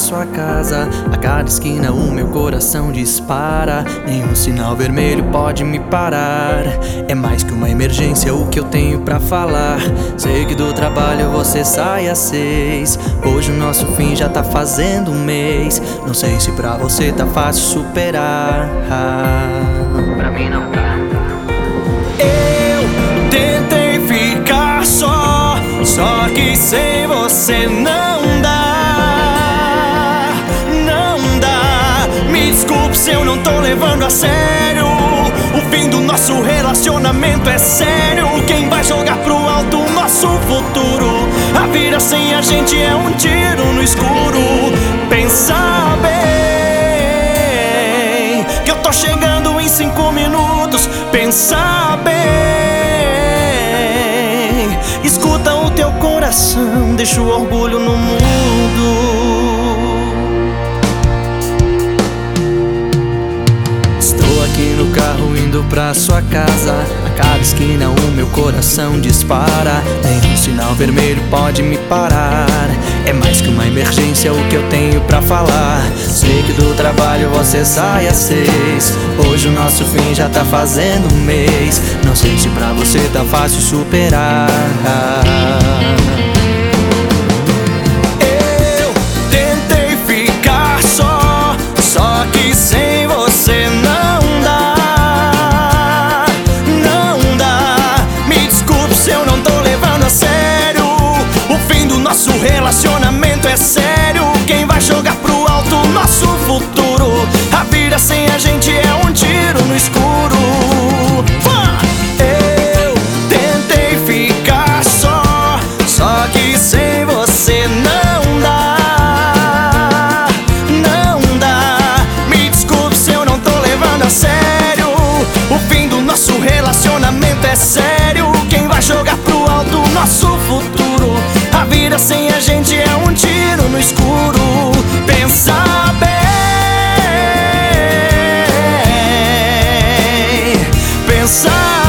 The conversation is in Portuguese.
sua casa. A cada esquina o meu coração dispara. Nenhum sinal vermelho pode me parar. É mais que uma emergência o que eu tenho pra falar. Sei que do trabalho você sai às 6. Hoje o nosso fim já tá fazendo um mês. Não sei se pra você tá fácil superar. Pra mim não tá. Eu tentei ficar só que sem você não dá. Não dá. Me desculpe se eu não tô levando a sério. O fim do nosso relacionamento é sério. Quem vai jogar pro alto o nosso futuro? A vida sem a gente é um tiro no escuro. Pensa bem que eu tô chegando em 5 minutos. Pensa bem, escuta o teu coração, deixa o orgulho no mundo. Estou aqui no carro indo pra sua casa. A cada esquina o meu coração dispara. Nenhum sinal vermelho pode me parar. É mais que uma emergência o que eu tenho pra falar. Sei que do trabalho você sai às 6. Hoje o nosso fim já tá fazendo um mês. Não sei se pra você tá fácil superar. Eu tentei ficar só que sem você não dá. Não dá. Me desculpe se eu não tô levando a sério. O fim do nosso relacionamento é sério. Quem vai jogar pro alto o nosso futuro? A vida sem a gente é um tiro no escuro. Eu tentei ficar só que sem você não dá. Não dá. Me desculpe se eu não tô levando a sério. O fim do nosso relacionamento é sério. Quem vai jogar pro alto o nosso futuro? A vida sem a gente é um tiro no escuro. Pensa bem, pensa